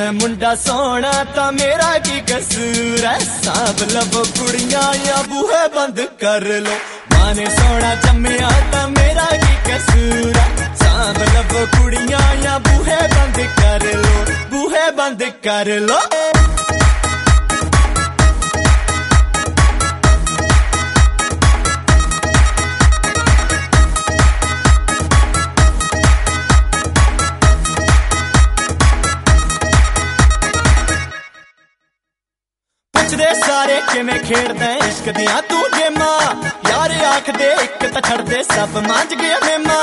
मैं मुंडा सोना ता मेरा की कसूर है। सांभ लवो कुड़ियां या बूहे बंद कर लो। मां ने सोना जम्मिया ता मेरा की कसूर है। सांभ लवो कुड़ियां या बूहे बंद कर लो, बूहे बंद कर लो। पुछदे सारे किवें खेड़दा इश्क दियां तू गेमां। यार आखदे इक तां छड़दे सब मांज गया मेमा।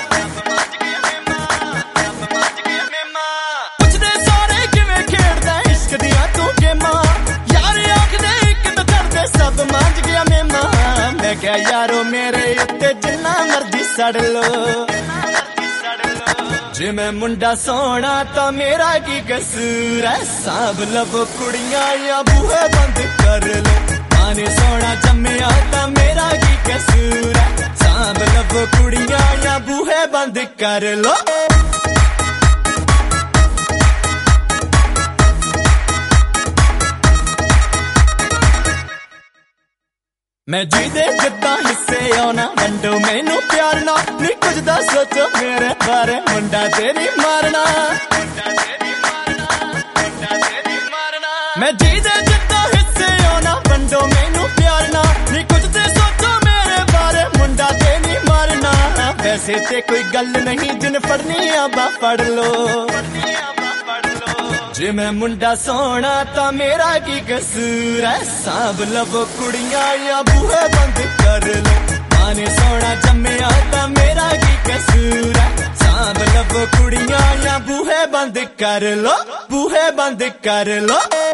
पुछदे सारे किवें खेड़दा इश्क दियां तू गेमां। यार आखदे इक तां छड़दे सब मांज गया मेमा। मैं क्या यारो मेरे उत्ते जिन्ना मर्जी सड़ लो। जे मैं मुंडा सोना ता मेरा की कसूर है। सांभ लवो कुड़ियां या बूहे बंद कर लो। मां ने सोना जम्मिया ता मेरा की कसूर है। सांभ लवो कुड़ियां या बूहे बंद कर लो। मैं जी दे जिद्दां हिस्से आना वंडो मैनू प्यार ना। नी कुछ दा सोचो मेरे बारे मुंडा तेरी मारना। मैं जी दे जिद्दां हिस्से आना वंडो मैनू प्यार ना। नी कुछ दे सोचो मेरे बारे मुंडा तेरी मारना। वैसे ते कोई गल नहीं जिन फड़नी आबा फड़ लो। जे मैं मुंडा सोना ता मेरा की कसूर है। सांभ लवो कुड़ियां या बूहे बंद कर लो। मां ने सोना जम्मिया ता मेरा की कसूर है। सांभ लवो कुड़ियां या बूहे बंद कर लो, बूहे बंद कर लो।